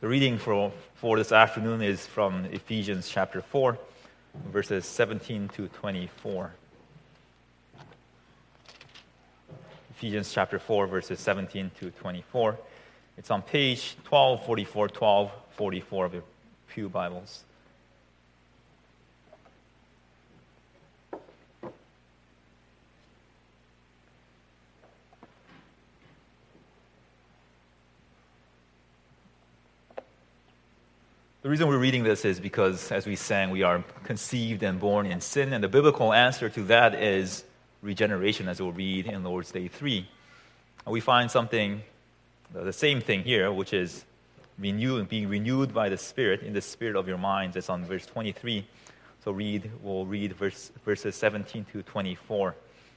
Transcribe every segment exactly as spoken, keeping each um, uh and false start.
The reading for, for this afternoon is from Ephesians chapter four, verses seventeen to twenty-four. Ephesians chapter four, verses seventeen to twenty-four. It's on page twelve forty-four, twelve forty-four of your Pew Bibles. The reason we're reading this is because, as we sang, we are conceived and born in sin, and the biblical answer to that is regeneration, as we'll read in Lord's Day three. And we find something, the same thing here, which is renewed, being renewed by the Spirit, in the spirit of your minds. It's on verse twenty-three. So read, we'll read verse, verses seventeen to twenty-four.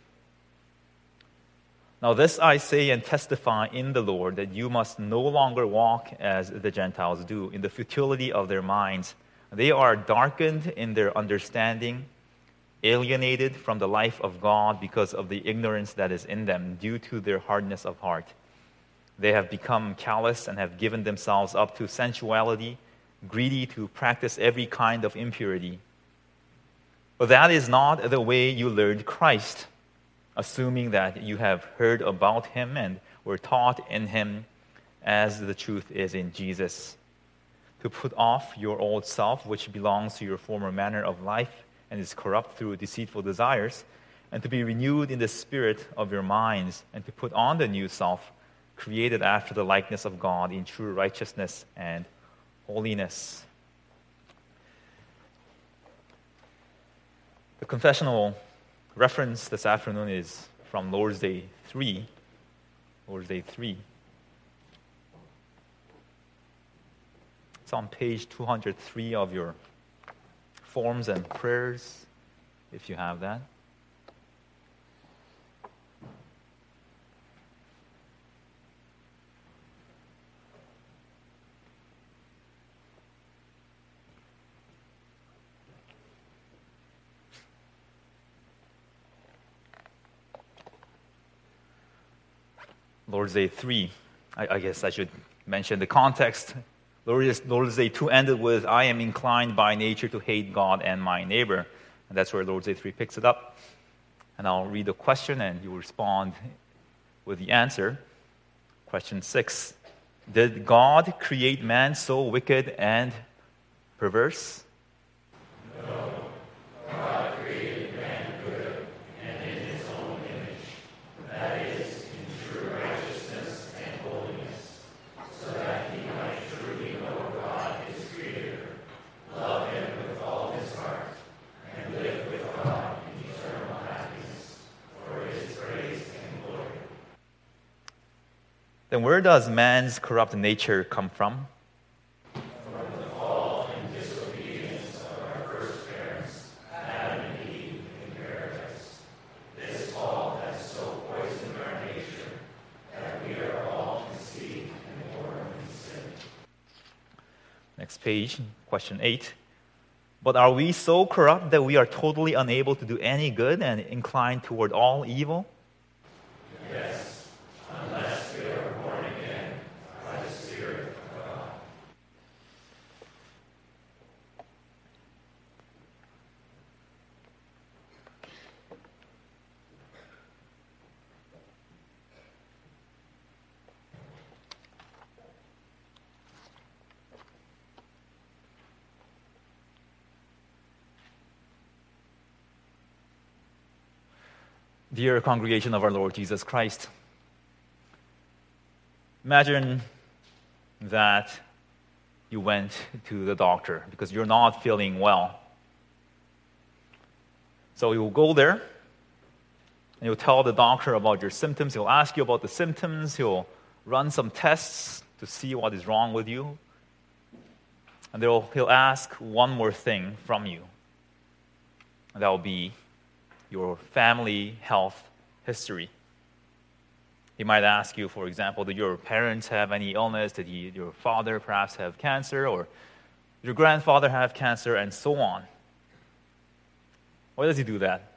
Now this I say and testify in the Lord, that you must no longer walk as the Gentiles do, in the futility of their minds. They are darkened in their understanding, alienated from the life of God because of the ignorance that is in them, due to their hardness of heart. They have become callous and have given themselves up to sensuality, greedy to practice every kind of impurity. But that is not the way you learned Christ, assuming that you have heard about him and were taught in him, as the truth is in Jesus. To put off your old self, which belongs to your former manner of life and is corrupt through deceitful desires, and to be renewed in the spirit of your minds, and to put on the new self, created after the likeness of God in true righteousness and holiness. The confessional reference this afternoon is from Lord's Day three. Lord's Day three. It's on page two hundred three of your forms and prayers, if you have that. Lord's Day three, I, I guess I should mention the context. Lord's, Lord's Day two ended with, I am inclined by nature to hate God and my neighbor. And that's where Lord's Day three picks it up. And I'll read the question and you respond with the answer. Question six, did God create man so wicked and perverse? No. God created man good and in his own image. That is, then where does man's corrupt nature come from? From the fall and disobedience of our first parents, Adam and Eve in paradise. This fall has so poisoned our nature that we are all conceived and born in sin. Next page, question eight. But are we so corrupt that we are totally unable to do any good and inclined toward all evil? Yes, unless we are born again by the Spirit of God. Dear congregation of our Lord Jesus Christ, imagine that you went to the doctor because you're not feeling well. So you will go there and you'll tell the doctor about your symptoms. He'll ask you about the symptoms. He'll run some tests to see what is wrong with you. And he'll, he'll ask one more thing from you. And that will be your family health history. He might ask you, for example, did your parents have any illness? Did he, your father perhaps have cancer? Or your grandfather have cancer? And so on. Why does he do that?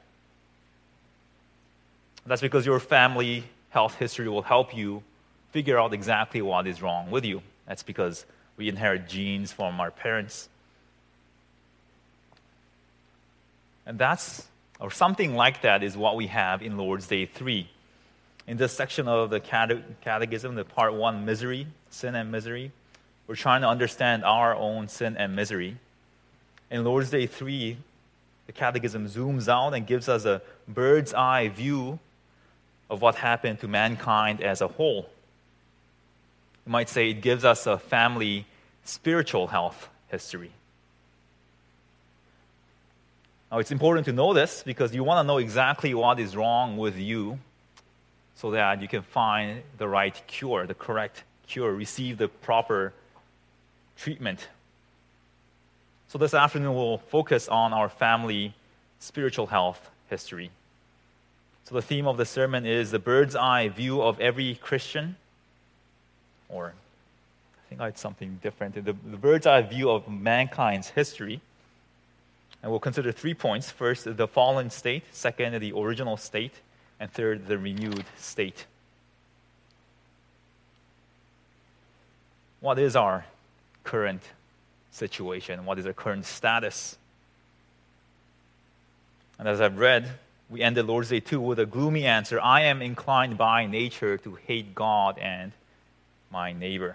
That's because your family health history will help you figure out exactly what is wrong with you. That's because We inherit genes from our parents. And that's, or something like that, is what we have in Lord's Day three. In this section of the Catechism, the part one, misery, sin and misery, we're trying to understand our own sin and misery. In Lord's Day three, the Catechism zooms out and gives us a bird's eye view of what happened to mankind as a whole. You might say it gives us a family spiritual health history. Now, it's important to know this because you want to know exactly what is wrong with you so that you can find the right cure, the correct cure, receive the proper treatment. So this afternoon, we'll focus on our family spiritual health history. So the theme of the sermon is the bird's eye view of every Christian, or I think I had something different, the, the bird's eye view of mankind's history. And we'll consider three points. First, the fallen state. Second, the original state. And third, the renewed state. What is our current situation? What is our current status? And as I've read, we ended Lord's Day two with a gloomy answer. I am inclined by nature to hate God and my neighbor.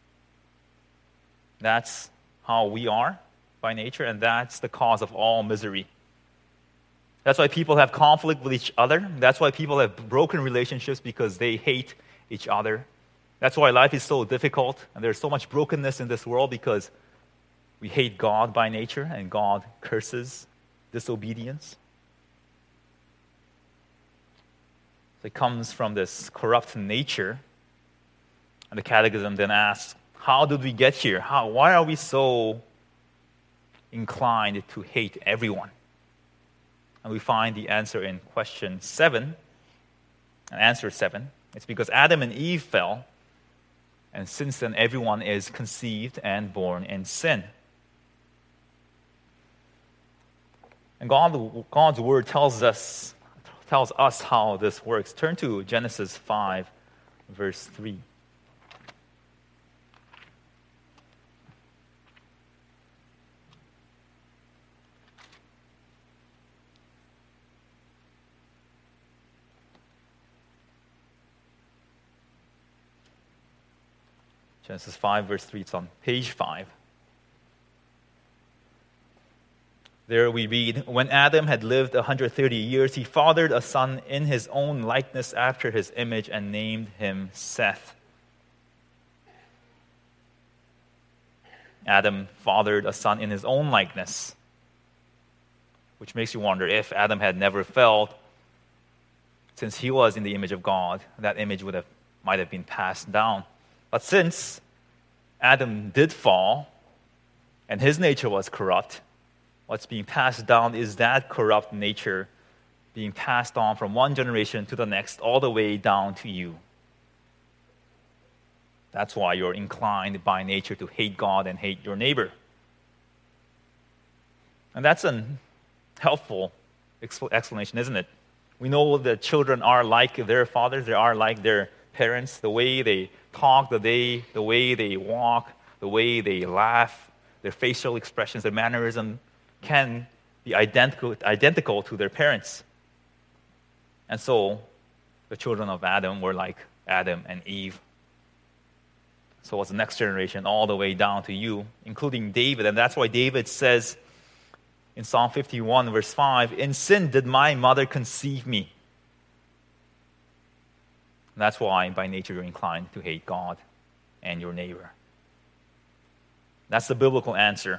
That's how we are by nature, and that's the cause of all misery. That's why people have conflict with each other. That's why people have broken relationships, because they hate each other. That's why life is so difficult, and there's so much brokenness in this world, because we hate God by nature, and God curses disobedience. It comes from this corrupt nature. And the Catechism then asks, how did we get here? How, why are we so inclined to hate everyone? And we find the answer in question seven, and answer seven. It's because Adam and Eve fell, and since then everyone is conceived and born in sin. And God, God's word tells us tells us how this works. Turn to Genesis five, verse three. Genesis five, verse three. It's on page five. There we read, when Adam had lived one hundred thirty years, he fathered a son in his own likeness after his image and named him Seth. Adam fathered a son in his own likeness, which makes you wonder, if Adam had never fell, since he was in the image of God, that image would have might have been passed down. But since Adam did fall, and his nature was corrupt, what's being passed down is that corrupt nature being passed on from one generation to the next, all the way down to you. That's why you're inclined by nature to hate God and hate your neighbor. And that's a helpful explanation, isn't it? We know that children are like their fathers, they are like their parents. The way they talk, the way, the way they walk, the way they laugh, their facial expressions, their mannerism can be identical, identical to their parents. And so, the children of Adam were like Adam and Eve. So was the next generation, all the way down to you, including David. And that's why David says in Psalm fifty-one, verse five, in sin did my mother conceive me. And that's why, by nature, you're inclined to hate God and your neighbor. That's the biblical answer.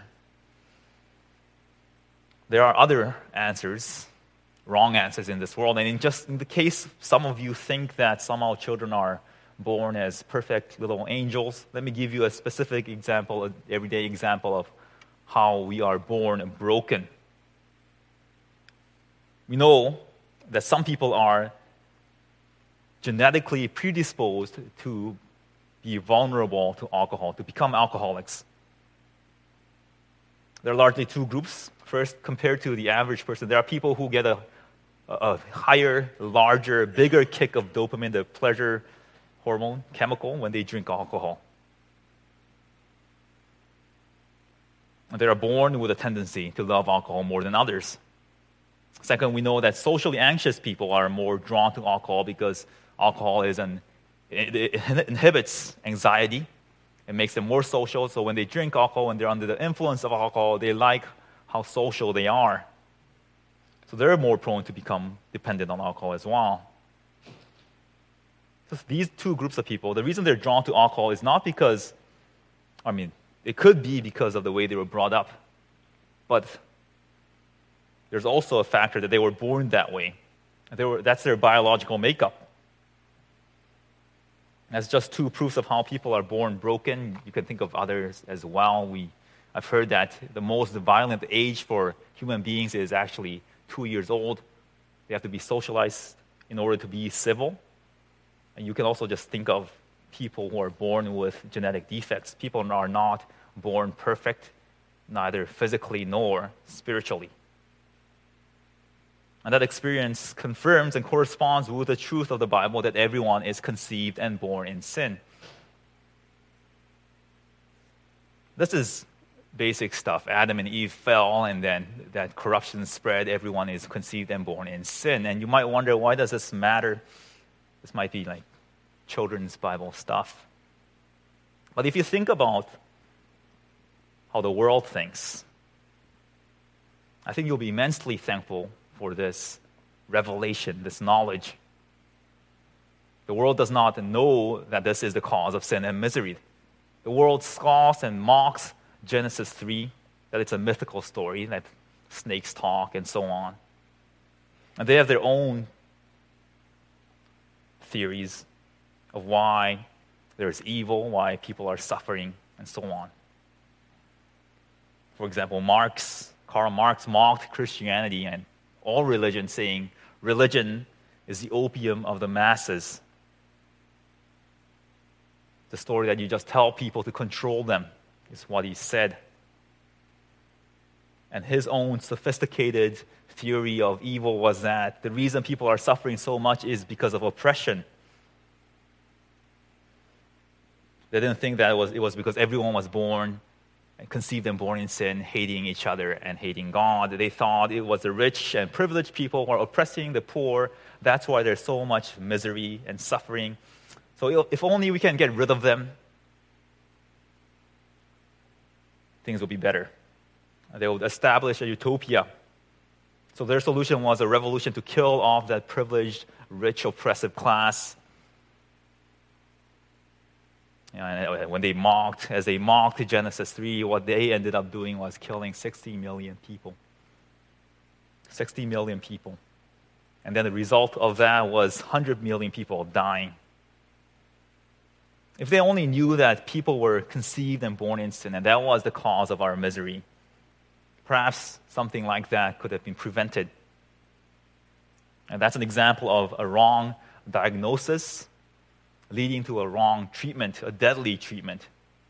There are other answers, wrong answers in this world. And in just in the case some of you think that somehow children are born as perfect little angels, let me give you a specific example, an everyday example of how we are born broken. We know that some people are genetically predisposed to be vulnerable to alcohol, to become alcoholics. There are largely two groups. First, compared to the average person, there are people who get a, a higher, larger, bigger kick of dopamine, the pleasure hormone chemical, when they drink alcohol. They are born with a tendency to love alcohol more than others. Second, we know that socially anxious people are more drawn to alcohol because alcohol is an, it, it inhibits anxiety. It makes them more social. So when they drink alcohol and they're under the influence of alcohol, they like how social they are. So they're more prone to become dependent on alcohol as well. So these two groups of people, the reason they're drawn to alcohol is not because, I mean, it could be because of the way they were brought up, but there's also a factor that they were born that way. They were, that's their biological makeup. That's just two proofs of how people are born broken. You can think of others as well. We, I've heard that the most violent age for human beings is actually two years old. They have to be socialized in order to be civil. And you can also just think of people who are born with genetic defects. People are not born perfect, neither physically nor spiritually. And that experience confirms and corresponds with the truth of the Bible that everyone is conceived and born in sin. This is basic stuff. Adam and Eve fell, and then that corruption spread. Everyone is conceived and born in sin. And you might wonder, why does this matter? This might be like children's Bible stuff. But if you think about how the world thinks, I think you'll be immensely thankful for this revelation, this knowledge. The world does not know that this is the cause of sin and misery. The world scoffs and mocks Genesis three, that it's a mythical story, that snakes talk and so on. And they have their own theories of why there's evil, why people are suffering, and so on. For example, Marx, Karl Marx mocked Christianity and all religion, saying religion is the opium of the masses. The story that you just tell people to control them is what he said. And his own sophisticated theory of evil was that the reason people are suffering so much is because of oppression. They didn't think that it was, it was because everyone was born and conceived and born in sin, hating each other and hating God. They thought it was the rich and privileged people who are oppressing the poor. That's why there's so much misery and suffering. So if only we can get rid of them, things will be better. They will establish a utopia. So their solution was a revolution to kill off that privileged, rich, oppressive class. And when they mocked, as they mocked Genesis three, what they ended up doing was killing sixty million people. sixty million people. And then the result of that was one hundred million people dying. If they only knew that people were conceived and born in sin, and that was the cause of our misery, perhaps something like that could have been prevented. And that's an example of a wrong diagnosis leading to a wrong treatment, a deadly treatment.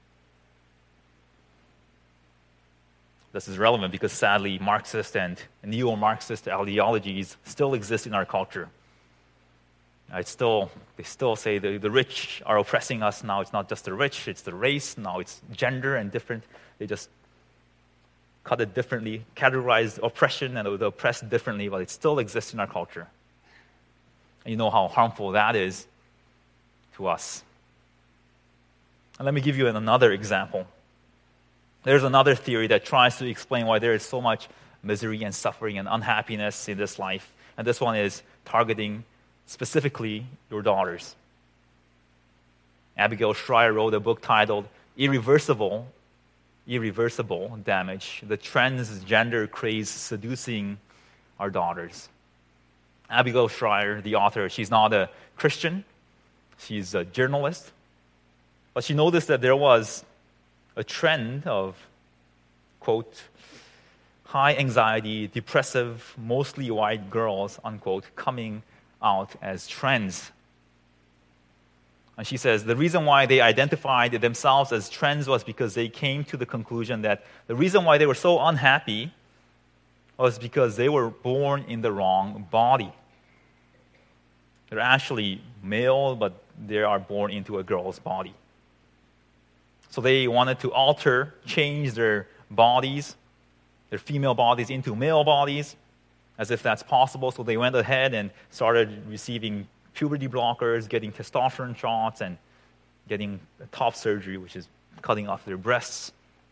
This is relevant because sadly, Marxist and neo-Marxist ideologies still exist in our culture. It's still, they still say the, the rich are oppressing us. Now it's not just the rich, it's the race. Now it's gender and different. They just cut it differently, categorize oppression and the oppressed differently, but it still exists in our culture. And you know how harmful that is to us. And let me give you another example. There's another theory that tries to explain why there is so much misery and suffering and unhappiness in this life. And this one is targeting specifically your daughters. Abigail Shrier wrote a book titled Irreversible, Irreversible Damage, the Transgender Craze Seducing Our Daughters. Abigail Shrier, the author, she's not a Christian. She's a journalist. But she noticed that there was a trend of, quote, high anxiety, depressive, mostly white girls, unquote, coming out as trans. And she says the reason why they identified themselves as trans was because they came to the conclusion that the reason why they were so unhappy was because they were born in the wrong body. They're actually male, but they are born into a girl's body. So they wanted to alter, change their bodies, their female bodies into male bodies, as if that's possible. So they went ahead and started receiving puberty blockers, getting testosterone shots, and getting top surgery, which is cutting off their breasts.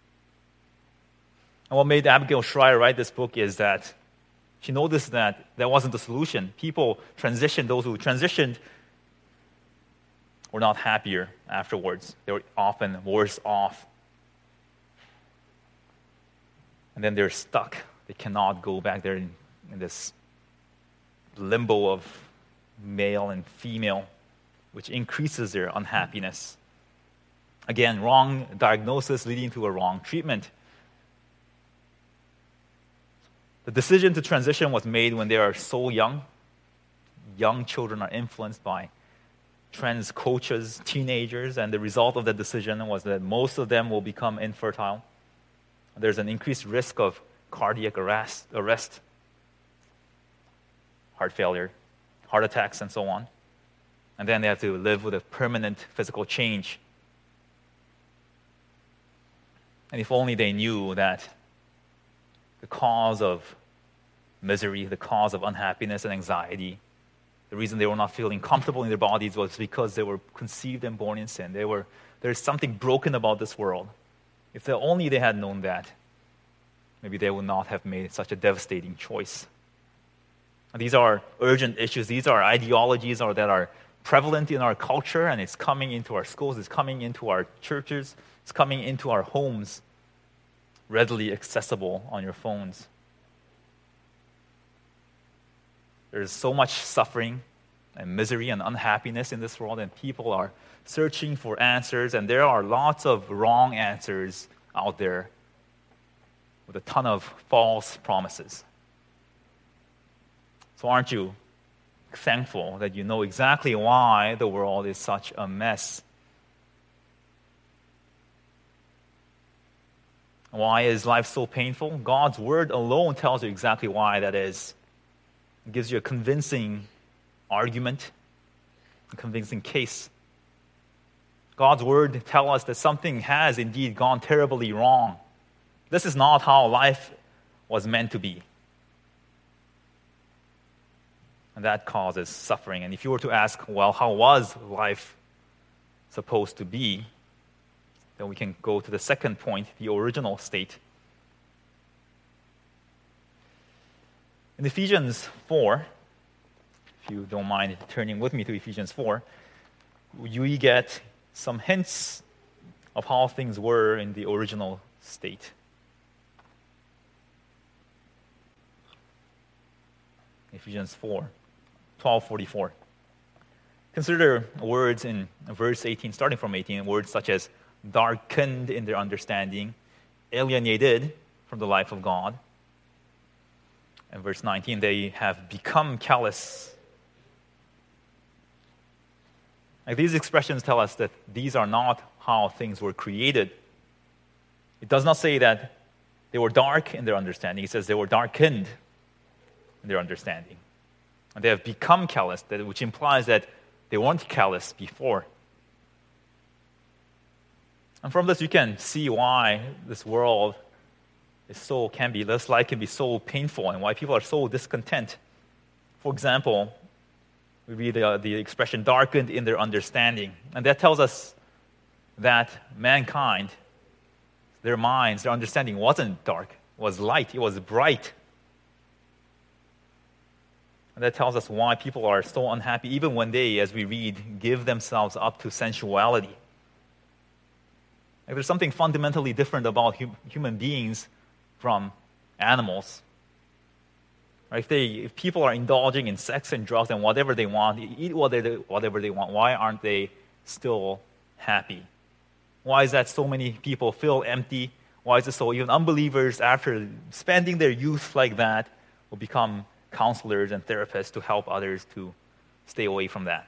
And what made Abigail Shrier write this book is that she noticed that that wasn't the solution. People transitioned, those who transitioned were not happier afterwards. They were often worse off. And then they're stuck. They cannot go back there in, in this limbo of male and female, which increases their unhappiness. Again, wrong diagnosis leading to a wrong treatment. The decision to transition was made when they are so young. Young children are influenced by trans coaches, teenagers, and the result of that decision was that most of them will become infertile. There's an increased risk of cardiac arrest, arrest, heart failure, heart attacks, and so on. And then they have to live with a permanent physical change. And if only they knew that the cause of misery, the cause of unhappiness and anxiety, the reason they were not feeling comfortable in their bodies was because they were conceived and born in sin. They were, there's something broken about this world. If they, only they had known that, maybe they would not have made such a devastating choice. And these are urgent issues. These are ideologies or that are prevalent in our culture, and it's coming into our schools, it's coming into our churches, it's coming into our homes, readily accessible on your phones. There's so much suffering and misery and unhappiness in this world, and people are searching for answers, and there are lots of wrong answers out there with a ton of false promises. So aren't you thankful that you know exactly why the world is such a mess? Why is life so painful? God's word alone tells you exactly why that is. It gives you a convincing argument, a convincing case. God's word tells us that something has indeed gone terribly wrong. This is not how life was meant to be. And that causes suffering. And if you were to ask, well, how was life supposed to be? Then we can go to the second point, the original state. In Ephesians four, if you don't mind turning with me to Ephesians four, we get some hints of how things were in the original state. Ephesians four, twelve forty-four. Consider words in verse eighteen, starting from eighteen, words such as darkened in their understanding, alienated from the life of God. And verse nineteen, they have become callous. Like, these expressions tell us that these are not how things were created. It does not say that they were dark in their understanding. It says they were darkened in their understanding. And they have become callous, which implies that they weren't callous before. And from this, you can see why this world is so can be this life can be so painful, and why people are so discontent. For example, we read the, the expression "darkened in their understanding," and that tells us that mankind, their minds, their understanding wasn't dark; it was light; it was bright. And that tells us why people are so unhappy, even when they, as we read, give themselves up to sensuality. Like, there's something fundamentally different about hum- human beings from animals. Right? If, they, if people are indulging in sex and drugs and whatever they want, eat whatever, whatever they want, why aren't they still happy? Why is that so many people feel empty? Why is it so even unbelievers, after spending their youth like that, will become counselors and therapists to help others to stay away from that?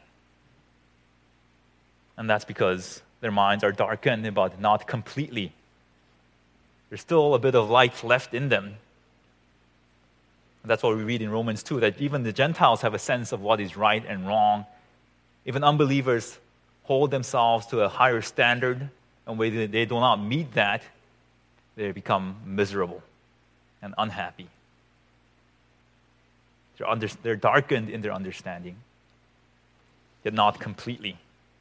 And that's because their minds are darkened, but not completely. There's still a bit of light left in them. And that's what we read in Romans two, that even the Gentiles have a sense of what is right and wrong. Even unbelievers hold themselves to a higher standard, and when they do not meet that, they become miserable and unhappy. They're, under, they're darkened in their understanding, yet not completely.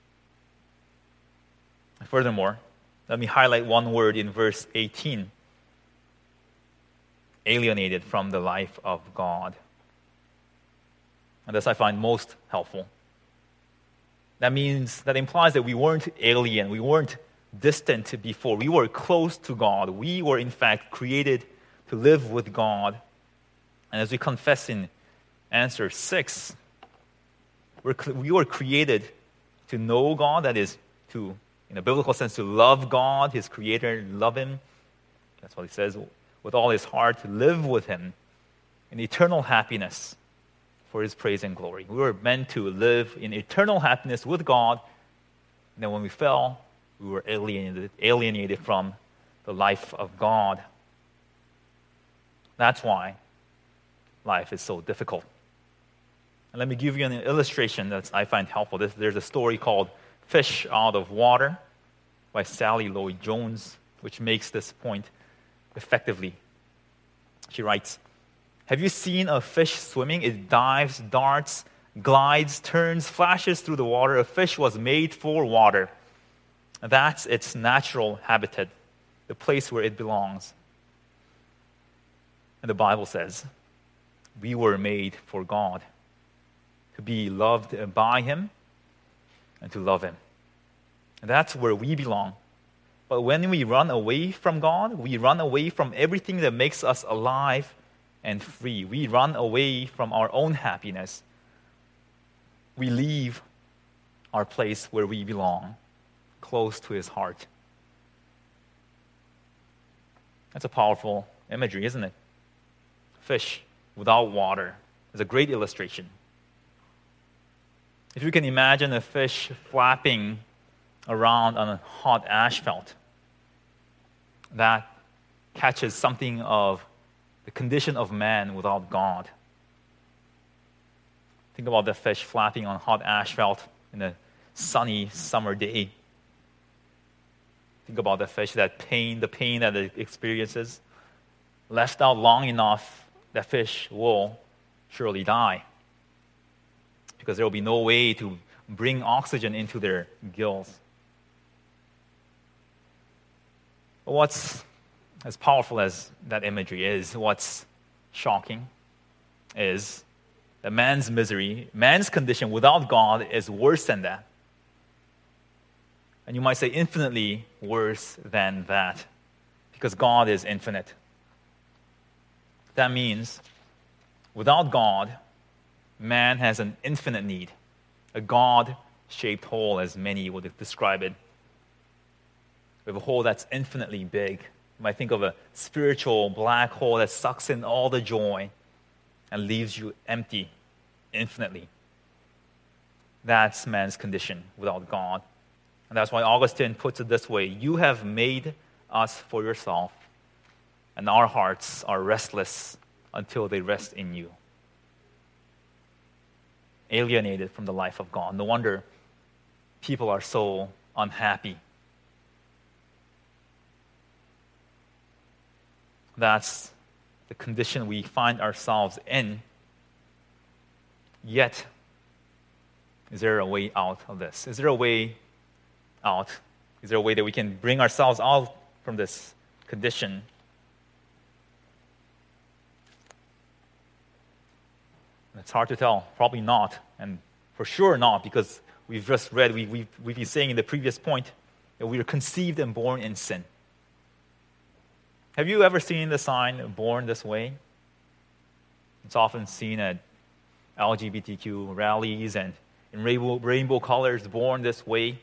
Furthermore, let me highlight one word in verse eighteen. Alienated from the life of God. And this I find most helpful. That means, that implies that we weren't alien, we weren't distant before. We were close to God. We were, in fact, created to live with God. And as we confess in answer six, we're, we were created to know God, that is, to, in a biblical sense, to love God, His Creator, love Him. That's what He says, with all His heart, to live with Him in eternal happiness for His praise and glory. We were meant to live in eternal happiness with God, and then when we fell, we were alienated, alienated from the life of God. That's why life is so difficult. And let me give you an illustration that I find helpful. There's a story called Fish Out of Water by Sally Lloyd Jones, which makes this point effectively. She writes, "Have you seen a fish swimming? It dives, darts, glides, turns, flashes through the water. A fish was made for water. That's its natural habitat, the place where it belongs." And the Bible says, we were made for God, to be loved by Him and to love Him. And that's where we belong. But when we run away from God, we run away from everything that makes us alive and free. We run away from our own happiness. We leave our place where we belong, close to His heart. That's a powerful imagery, isn't it? Fish without water is a great illustration. If you can imagine a fish flapping around on a hot asphalt, that catches something of the condition of man without God. Think about the fish flapping on hot asphalt in a sunny summer day. Think about the fish, that pain, the pain that it experiences. Left out long enough, that fish will surely die, because there will be no way to bring oxygen into their gills. But what's as powerful as that imagery is, what's shocking is that man's misery, man's condition without God is worse than that. And you might say infinitely worse than that, because God is infinite. That means without God, man has an infinite need, a God-shaped hole, as many would describe it. We have a hole that's infinitely big. You might think of a spiritual black hole that sucks in all the joy and leaves you empty infinitely. That's man's condition without God. And that's why Augustine puts it this way: you have made us for yourself, and our hearts are restless until they rest in you. Alienated from the life of God. No wonder people are so unhappy. That's the condition we find ourselves in. Yet, is there a way out of this? Is there a way out? Is there a way that we can bring ourselves out from this condition? It's hard to tell. Probably not. And for sure not, because we've just read, we, we've, we've been saying in the previous point that we are conceived and born in sin. Have you ever seen the sign, "Born This Way"? It's often seen at L G B T Q rallies and in rainbow, rainbow colors, "Born This Way."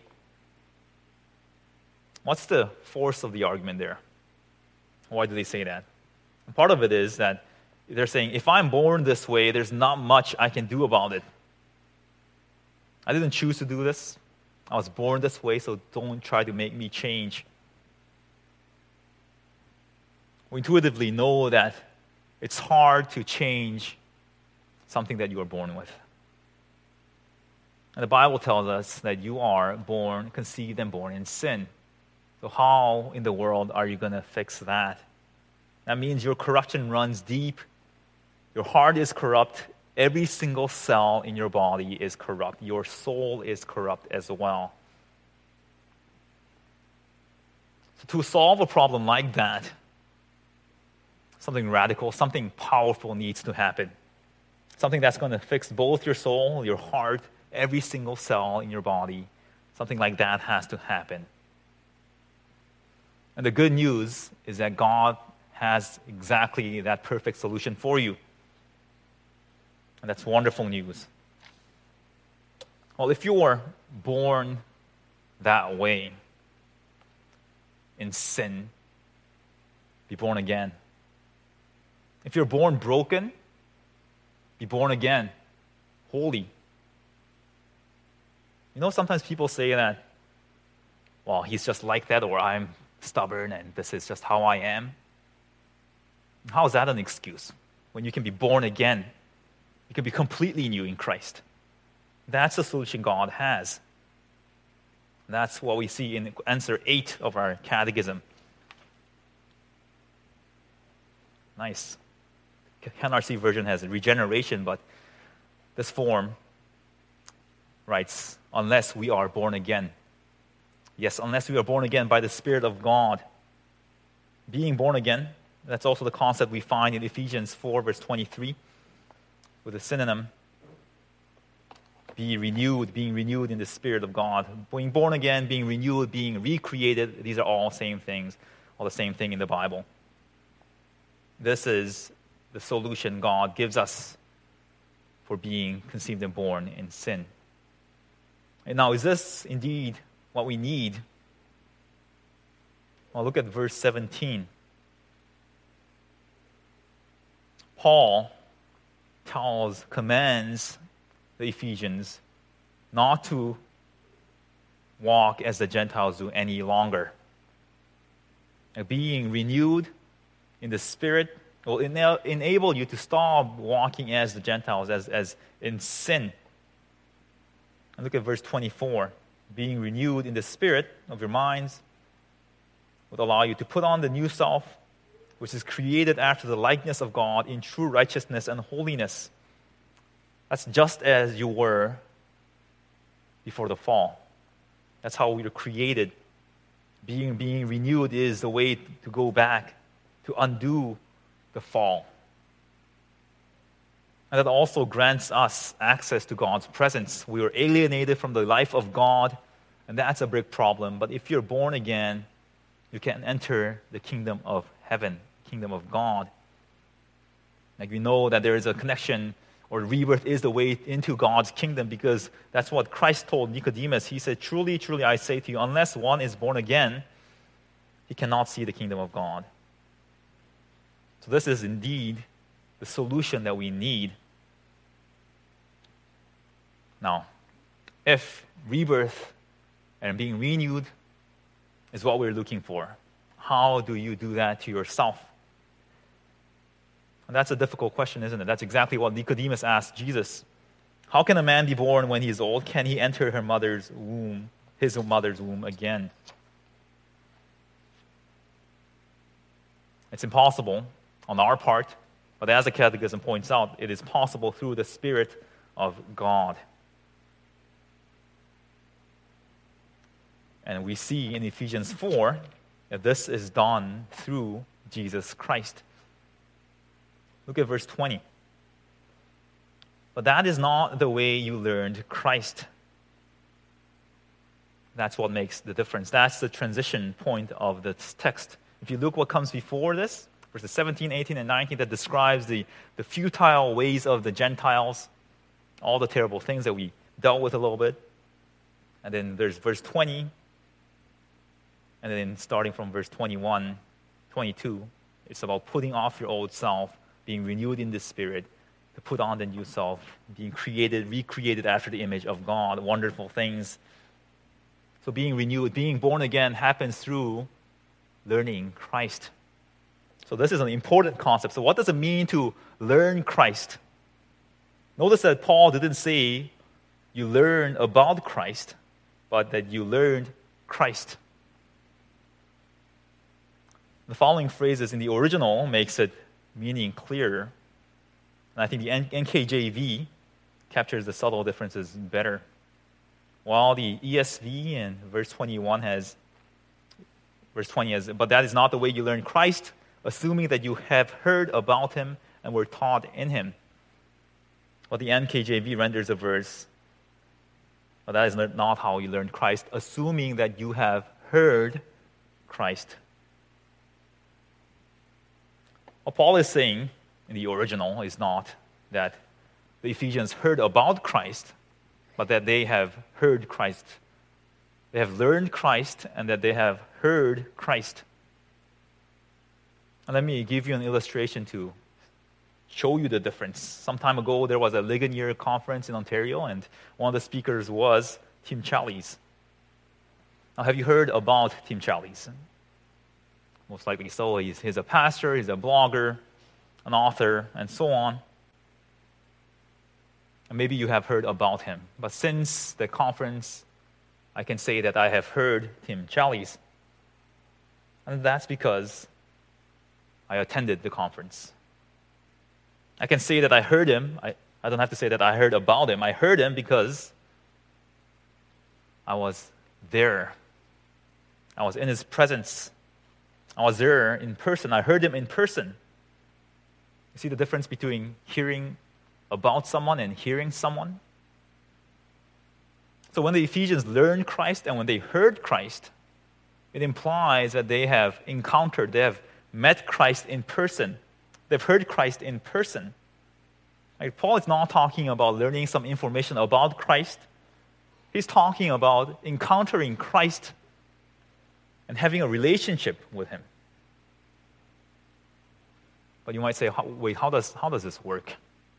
What's the force of the argument there? Why do they say that? And part of it is that they're saying, if I'm born this way, there's not much I can do about it. I didn't choose to do this. I was born this way, so don't try to make me change. We intuitively know that it's hard to change something that you are born with. And the Bible tells us that you are born, conceived, and born in sin. So how in the world are you going to fix that? That means your corruption runs deep. Your heart is corrupt. Every single cell in your body is corrupt. Your soul is corrupt as well. So to solve a problem like that, something radical, something powerful needs to happen. Something that's going to fix both your soul, your heart, every single cell in your body. Something like that has to happen. And the good news is that God has exactly that perfect solution for you. And that's wonderful news. Well, if you were born that way, in sin, be born again. If you're born broken, be born again, holy. You know, sometimes people say that, well, he's just like that, or I'm stubborn and this is just how I am. How is that an excuse when you can be born again? You can be completely new in Christ. That's the solution God has. That's what we see in answer eight of our catechism. Nice. N R C version has regeneration, but this form writes, unless we are born again. Yes, unless we are born again by the Spirit of God. Being born again, that's also the concept we find in Ephesians four, verse twenty-three, with a synonym, be renewed, being renewed in the Spirit of God. Being born again, being renewed, being recreated, these are all same things, all the same thing in the Bible. This is the solution God gives us for being conceived and born in sin. And now, is this indeed what we need? Well, look at verse seventeen. Paul tells, commands the Ephesians not to walk as the Gentiles do any longer. Being renewed in the Spirit will ena- enable you to stop walking as the Gentiles, as, as in sin. And look at verse twenty-four. Being renewed in the Spirit of your minds would allow you to put on the new self, which is created after the likeness of God in true righteousness and holiness. That's just as you were before the fall. That's how we were created. Being, being renewed is the way to go back, to undo the fall. And that also grants us access to God's presence. We were alienated from the life of God, and that's a big problem. But if you're born again, you can enter the kingdom of heaven, kingdom of God. Like we know that there is a connection, or rebirth is the way into God's kingdom, because that's what Christ told Nicodemus. He said, truly, truly, I say to you, unless one is born again, he cannot see the kingdom of God. So this is indeed the solution that we need. Now, if rebirth and being renewed is what we're looking for, how do you do that to yourself? And that's a difficult question, isn't it? That's exactly what Nicodemus asked Jesus. How can a man be born when he is old? Can he enter her mother's womb, his mother's womb again? It's impossible on our part, but as the Catechism points out, it is possible through the Spirit of God. And we see in Ephesians four that this is done through Jesus Christ. Look at verse twenty. But that is not the way you learned Christ. That's what makes the difference. That's the transition point of this text. If you look what comes before this, verses seventeen, eighteen, and nineteen, that describes the, the futile ways of the Gentiles, all the terrible things that we dealt with a little bit. And then there's verse twenty, and then starting from verse twenty-one, twenty-two, it's about putting off your old self, being renewed in the Spirit, to put on the new self, being created, recreated after the image of God, wonderful things. So being renewed, being born again happens through learning Christ. So this is an important concept. So what does it mean to learn Christ? Notice that Paul didn't say you learn about Christ, but that you learned Christ. The following phrases in the original makes it meaning clearer. And I think the N K J V captures the subtle differences better. While the E S V in verse twenty-one has, verse twenty has, but that is not the way you learn Christ, assuming that you have heard about him and were taught in him. But the N K J V renders the verse, but that is not how you learn Christ, assuming that you have heard Christ. What Paul is saying in the original is not that the Ephesians heard about Christ, but that they have heard Christ. They have learned Christ and that they have heard Christ. And let me give you an illustration to show you the difference. Some time ago, there was a Ligonier conference in Ontario, and one of the speakers was Tim Challies. Now, have you heard about Tim Challies? Most likely so. He's, he's a pastor, he's a blogger, an author, and so on. And maybe you have heard about him. But since the conference, I can say that I have heard Tim Challies. And that's because I attended the conference. I can say that I heard him. I, I don't have to say that I heard about him. I heard him because I was there. I was in his presence. I was there in person. I heard him in person. You see the difference between hearing about someone and hearing someone? So when the Ephesians learned Christ and when they heard Christ, it implies that they have encountered, they have met Christ in person. They've heard Christ in person. Like, Paul is not talking about learning some information about Christ. He's talking about encountering Christ and having a relationship with him. But you might say, wait, how does, how does this work?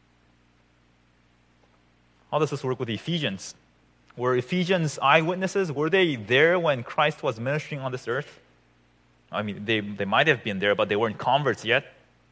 How does this work with the Ephesians? Were Ephesians eyewitnesses? Were they there when Christ was ministering on this earth? I mean, they, they might have been there, but they weren't converts yet.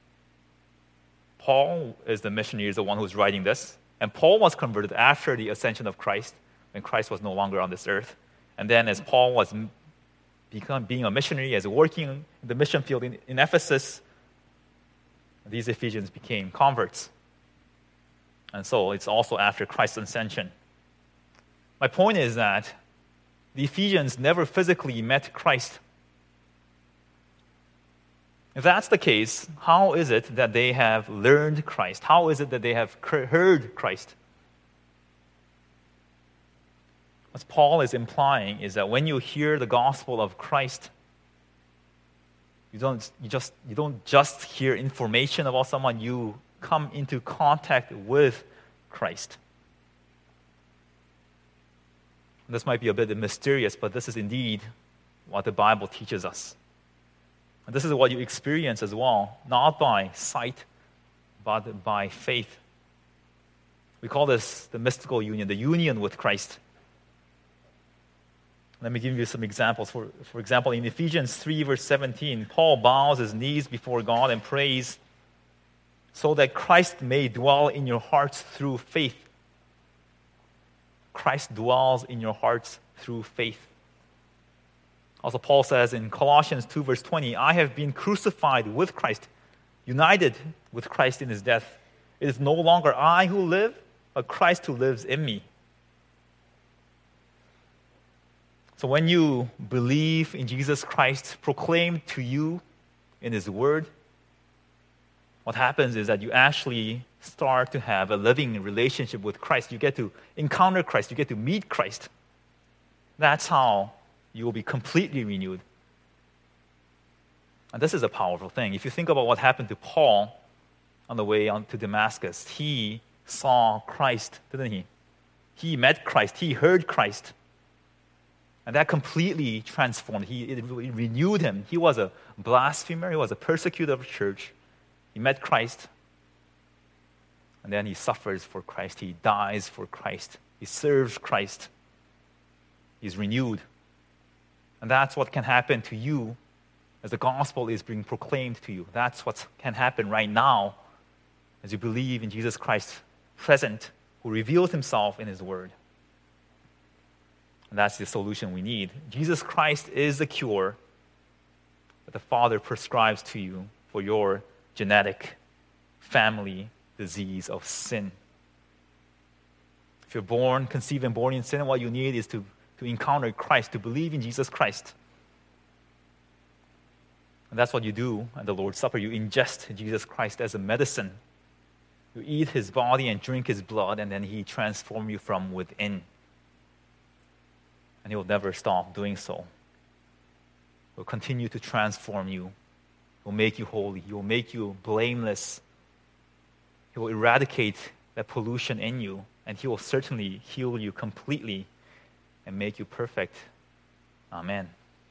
Paul is the missionary, is the one who's writing this. And Paul was converted after the ascension of Christ, when Christ was no longer on this earth. And then as Paul was become, being a missionary, as working in the mission field in, in Ephesus, these Ephesians became converts. And so it's also after Christ's ascension. My point is that the Ephesians never physically met Christ. If that's the case, how is it that they have learned Christ? How is it that they have heard Christ? What Paul is implying is that when you hear the gospel of Christ, you don't, you just, you don't just hear information about someone, you come into contact with Christ. This might be a bit mysterious, but this is indeed what the Bible teaches us. And this is what you experience as well, not by sight, but by faith. We call this the mystical union, the union with Christ. Let me give you some examples. For, for example, in Ephesians three, verse seventeen, Paul bows his knees before God and prays so that Christ may dwell in your hearts through faith. Christ dwells in your hearts through faith. Also, Paul says in Colossians two, verse twenty, I have been crucified with Christ, united with Christ in his death. It is no longer I who live, but Christ who lives in me. So when you believe in Jesus Christ, proclaimed to you in his word, what happens is that you actually start to have a living relationship with Christ. You get to encounter Christ. You get to meet Christ. That's how you will be completely renewed. And this is a powerful thing. If you think about what happened to Paul on the way on to Damascus, he saw Christ, didn't he? He met Christ. He heard Christ. And that completely transformed. He, it renewed him. He was a blasphemer. He was a persecutor of the church. He met Christ. And then he suffers for Christ. He dies for Christ. He serves Christ. He's renewed. And that's what can happen to you as the gospel is being proclaimed to you. That's what can happen right now as you believe in Jesus Christ present, who reveals himself in his word. And that's the solution we need. Jesus Christ is the cure that the Father prescribes to you for your genetic family disease of sin. If you're born, conceived and born in sin, what you need is to, to encounter Christ, to believe in Jesus Christ. And that's what you do at the Lord's Supper. You ingest Jesus Christ as a medicine. You eat his body and drink his blood, and then he transforms you from within. And he will never stop doing so. He will continue to transform you. He will make you holy. He will make you blameless. He will eradicate that pollution in you, and he will certainly heal you completely and make you perfect. Amen.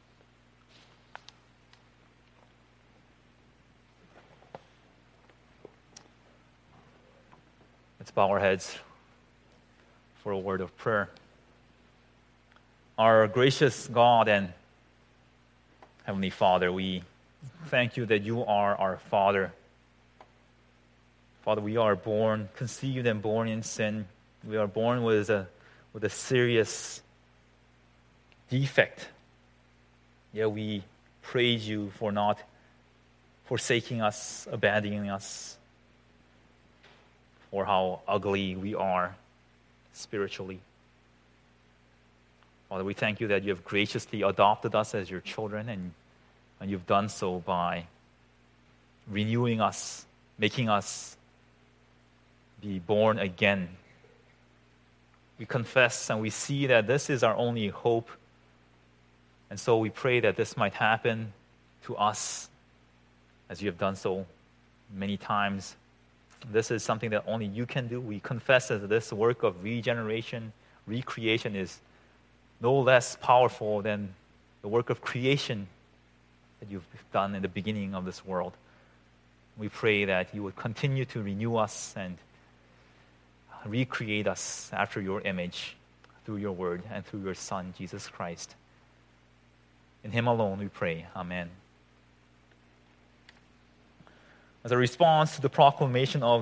Let's bow our heads for a word of prayer. Our gracious God and Heavenly Father, we thank you that you are our Father. Father, we are born, conceived and born in sin. We are born with a, with a serious defect. Yet we praise you for not forsaking us, abandoning us, or how ugly we are spiritually. Father, we thank you that you have graciously adopted us as your children, and, and you've done so by renewing us, making us be born again. We confess and we see that this is our only hope, and so we pray that this might happen to us as you have done so many times. This is something that only you can do. We confess that this work of regeneration, recreation is no less powerful than the work of creation that you've done in the beginning of this world. We pray that you would continue to renew us and recreate us after your image through your word and through your Son, Jesus Christ. In him alone we pray. Amen. As a response to the proclamation of